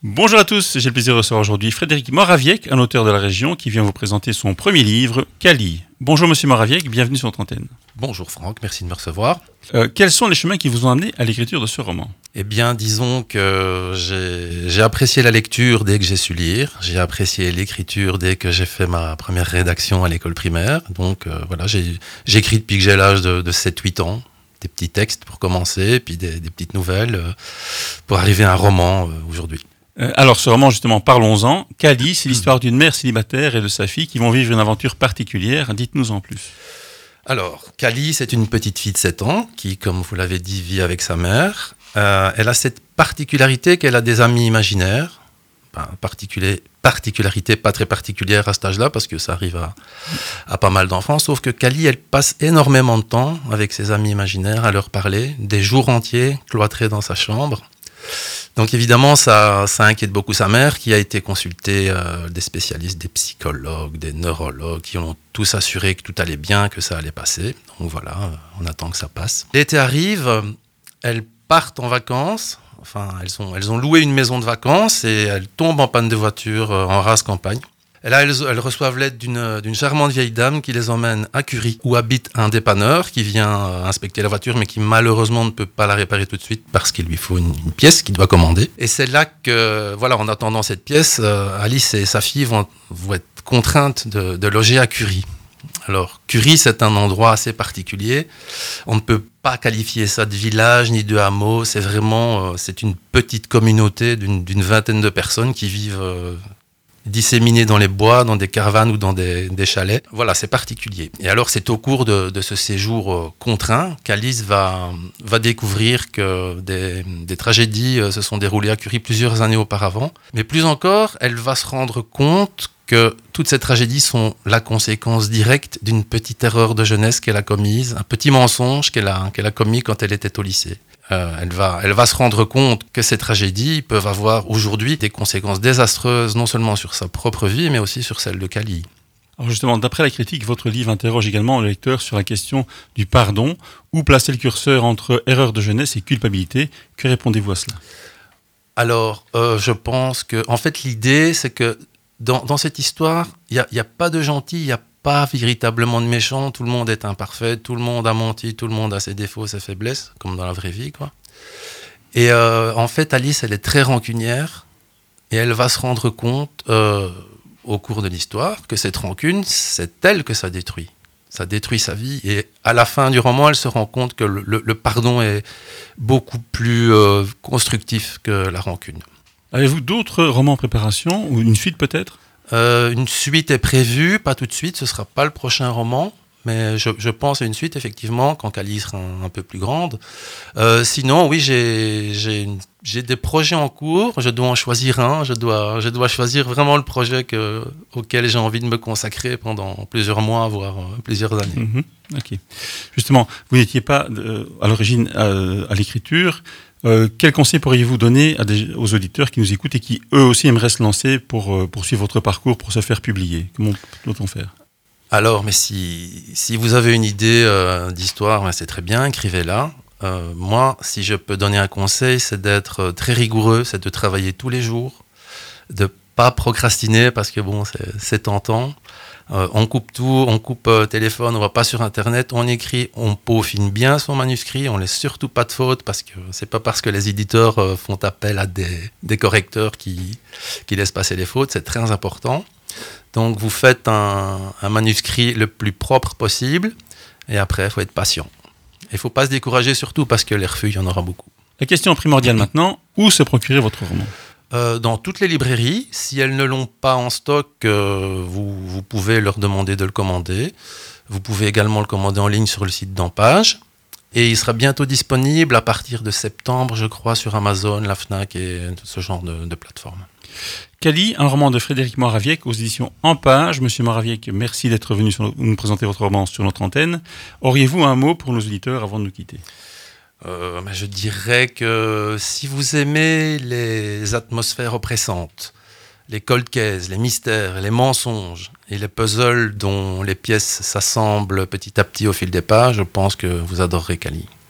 Bonjour à tous, j'ai le plaisir de recevoir aujourd'hui Frédéric Morawiecki, un auteur de la région qui vient vous présenter son premier livre, Kali. Bonjour Monsieur Morawiecki, bienvenue sur notre antenne. Bonjour Franck, merci de me recevoir. Quels sont les chemins qui vous ont amené à l'écriture de ce roman ? Eh bien, disons que j'ai apprécié la lecture dès que j'ai su lire. J'ai apprécié l'écriture dès que j'ai fait ma première rédaction à l'école primaire. Donc voilà, j'écris depuis que j'ai l'âge de 7-8 ans. Des petits textes pour commencer, puis des petites nouvelles pour arriver à un roman aujourd'hui. Alors ce roman justement, parlons-en. Kali, c'est l'histoire d'une mère célibataire et de sa fille qui vont vivre une aventure particulière. Dites-nous en plus. Alors, Kali, c'est une petite fille de 7 ans qui, comme vous l'avez dit, vit avec sa mère. Elle a cette particularité qu'elle a des amis imaginaires. Particularité pas très particulière à cet âge-là, parce que ça arrive à pas mal d'enfants. Sauf que Kali, elle passe énormément de temps avec ses amis imaginaires à leur parler, des jours entiers cloîtrés dans sa chambre. Donc évidemment, ça inquiète beaucoup sa mère, qui a été consulter des spécialistes, des psychologues, des neurologues, qui ont tous assuré que tout allait bien, que ça allait passer. Donc voilà, on attend que ça passe. L'été arrive, elles partent en vacances. Enfin, elles ont loué une maison de vacances et elles tombent en panne de voiture en rase campagne. Et là, elles reçoivent l'aide d'une charmante vieille dame qui les emmène à Curie, où habite un dépanneur qui vient inspecter la voiture, mais qui malheureusement ne peut pas la réparer tout de suite parce qu'il lui faut une pièce qu'il doit commander. Et c'est là que, voilà, en attendant cette pièce, Alice et sa fille vont être contraintes de loger à Curie. Alors, Curie, c'est un endroit assez particulier. On ne peut pas qualifier ça de village ni de hameau. C'est vraiment, c'est une petite communauté d'une vingtaine de personnes qui vivent disséminées dans les bois, dans des caravanes ou dans des chalets. Voilà, c'est particulier. Et alors, c'est au cours de ce séjour contraint qu'Alice va découvrir que des tragédies se sont déroulées à Curie plusieurs années auparavant. Mais plus encore, elle va se rendre compte que toutes ces tragédies sont la conséquence directe d'une petite erreur de jeunesse qu'elle a commise, un petit mensonge qu'elle a commis quand elle était au lycée. Elle va se rendre compte que ces tragédies peuvent avoir aujourd'hui des conséquences désastreuses, non seulement sur sa propre vie, mais aussi sur celle de Kali. Alors justement, d'après la critique, votre livre interroge également le lecteur sur la question du pardon. Où placer le curseur entre erreur de jeunesse et culpabilité ? Que répondez-vous à cela ? Alors, je pense que, en fait, l'idée, c'est que dans cette histoire, il n'y a pas de gentil, il n'y a pas véritablement de méchant, tout le monde est imparfait, tout le monde a menti, tout le monde a ses défauts, ses faiblesses, comme dans la vraie vie, quoi. Et en fait, Alice, elle est très rancunière, et elle va se rendre compte, au cours de l'histoire, que cette rancune, c'est elle que ça détruit. Ça détruit sa vie, et à la fin du roman, elle se rend compte que le pardon est beaucoup plus constructif que la rancune. Avez-vous d'autres romans en préparation, ou une suite peut-être ? Une suite est prévue, pas tout de suite, ce ne sera pas le prochain roman, mais je pense à une suite, effectivement, quand Kali sera un peu plus grande. Sinon, oui, j'ai des projets en cours, je dois en choisir un, je dois choisir vraiment le projet auquel j'ai envie de me consacrer pendant plusieurs mois, voire plusieurs années. Ok. Justement, vous n'étiez pas à l'origine à l'écriture. Quel conseil pourriez-vous donner aux auditeurs qui nous écoutent et qui eux aussi aimeraient se lancer pour poursuivre votre parcours, pour se faire publier ? Comment doit-on faire ? Alors, mais si vous avez une idée d'histoire, c'est très bien, écrivez-la. Moi, si je peux donner un conseil, c'est d'être très rigoureux, c'est de travailler tous les jours, de pas procrastiner parce que bon, c'est tentant. On coupe tout, on coupe téléphone, on va pas sur internet, on écrit, on peaufine bien son manuscrit, on laisse surtout pas de fautes parce que c'est pas parce que les éditeurs font appel à des correcteurs qui laissent passer les fautes, c'est très important. Donc vous faites un manuscrit le plus propre possible et après il faut être patient. Il faut pas se décourager surtout parce que les refus, il y en aura beaucoup. La question primordiale maintenant, où se procurer votre roman ? Dans toutes les librairies. Si elles ne l'ont pas en stock, vous pouvez leur demander de le commander. Vous pouvez également le commander en ligne sur le site d'Empage. Et il sera bientôt disponible à partir de septembre, je crois, sur Amazon, la Fnac et ce genre de plateforme. Kali, un roman de Frédéric Morawiecki aux éditions Empage. Monsieur Morawiecki, merci d'être venu nous présenter votre roman sur notre antenne. Auriez-vous un mot pour nos auditeurs avant de nous quitter ? Je dirais que si vous aimez les atmosphères oppressantes, les cold cases, les mystères, les mensonges et les puzzles dont les pièces s'assemblent petit à petit au fil des pages, je pense que vous adorerez Kali.